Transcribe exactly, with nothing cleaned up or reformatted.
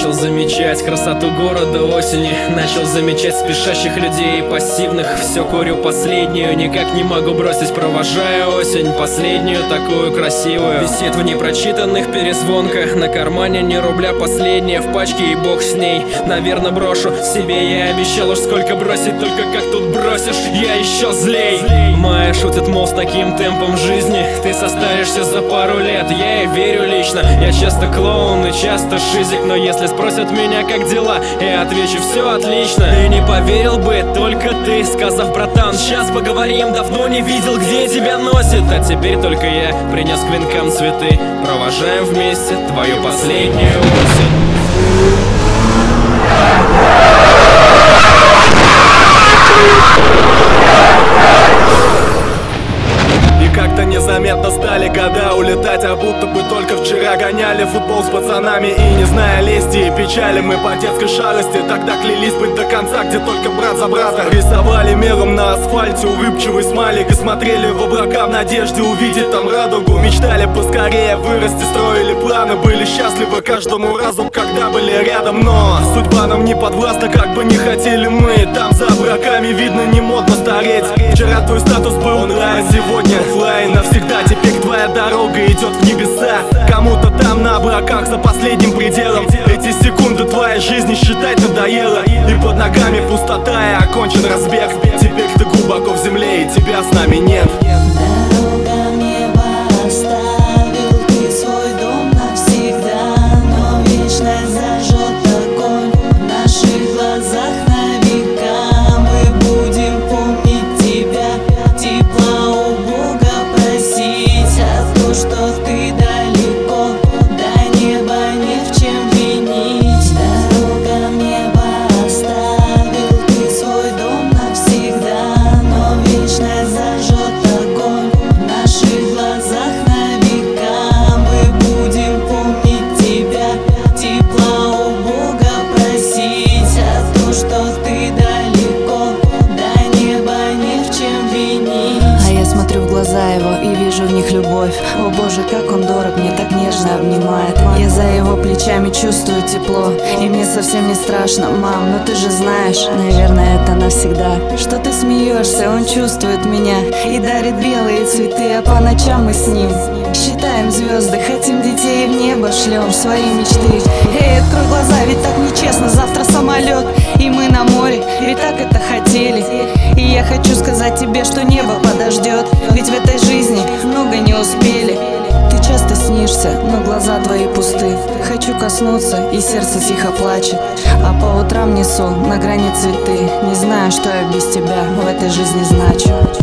Начал замечать красоту города осени, начал замечать спешащих людей пассивных. Все курю последнюю, никак не могу бросить, провожая осень последнюю, такую красивую. Висит в непрочитанных перезвонках, на кармане ни рубля последняя в пачке, и бог с ней. Наверное, брошу себе, я обещал уж сколько бросить, только как тут бросишь, я еще злей. Майя шутит, мол, с таким темпом жизни ты состаришься за пару лет. Я и верю лично, я часто клоун и часто шизик, но если спросят меня, как дела, я отвечу: все отлично. Ты не поверил бы, только ты, сказав: братан, сейчас поговорим, давно не видел, где тебя носит. А теперь только я принес к венкам цветы, провожаем вместе твою последнюю осень. Как-то незаметно стали года улетать, а будто бы только вчера гоняли футбол с пацанами. И не зная лести и печали, мы по детской шалости тогда клялись быть до конца, где только брат за брата. Рисовали мелом на асфальте улыбчивый смайлик и смотрели в облака в надежде увидеть там радугу. Мечтали поскорее вырасти, строили планы, были счастливы каждому разу, когда были рядом. Но судьба нам не подвластна, как бы не хотели мы. Там за облаками видно, не модно стареть. Вчера твой статус был онлайн, сегодня оффлайн. Навсегда теперь твоя дорога идет в небеса. Кому-то там на облаках за последним пределом. Эти секунды твоей жизни считать надоело, и под ногами пустота и окончен разбег. Теперь ты глубоко в земле, и тебя с нами нет. Дорога в небо оставил ты свой дом навсегда, но вечность зажжет огонь в наших глазах на века. Мы будем помнить тебя, тепла у Бога просить, за то, что ты далеко, до неба не в чем винить. Дорога в небо оставил ты свой дом навсегда, но вечность зажжет огонь в наших глазах на века. Мы будем помнить тебя, тепла у Бога просить, за то, что ты далеко, до неба не в чем винить. А я смотрю в глаза его и вижу в них любовь. О боже, как он дорог, мне так нежно обнимает. Я за его плечами чувствую тепло, и мне совсем не страшно. Мам, ну ты же знаешь, наверное, это навсегда, что ты смеешься, он чувствует меня и дарит белые цветы, а по ночам мы с ним считаем звезды, хотим детей, в небо шлем свои мечты. Эй, открой глаза, ведь так нечестно, завтра самолет, и мы на море, ведь так это хотели. И я хочу сказать тебе, что небо подождет, ведь в этой жизни много не успели. Ты часто снишься, но глаза твои пусты. Хочу коснуться, и сердце тихо плачет, а по утрам несу на грани цветы. Не знаю, что я без тебя в этой жизни значу.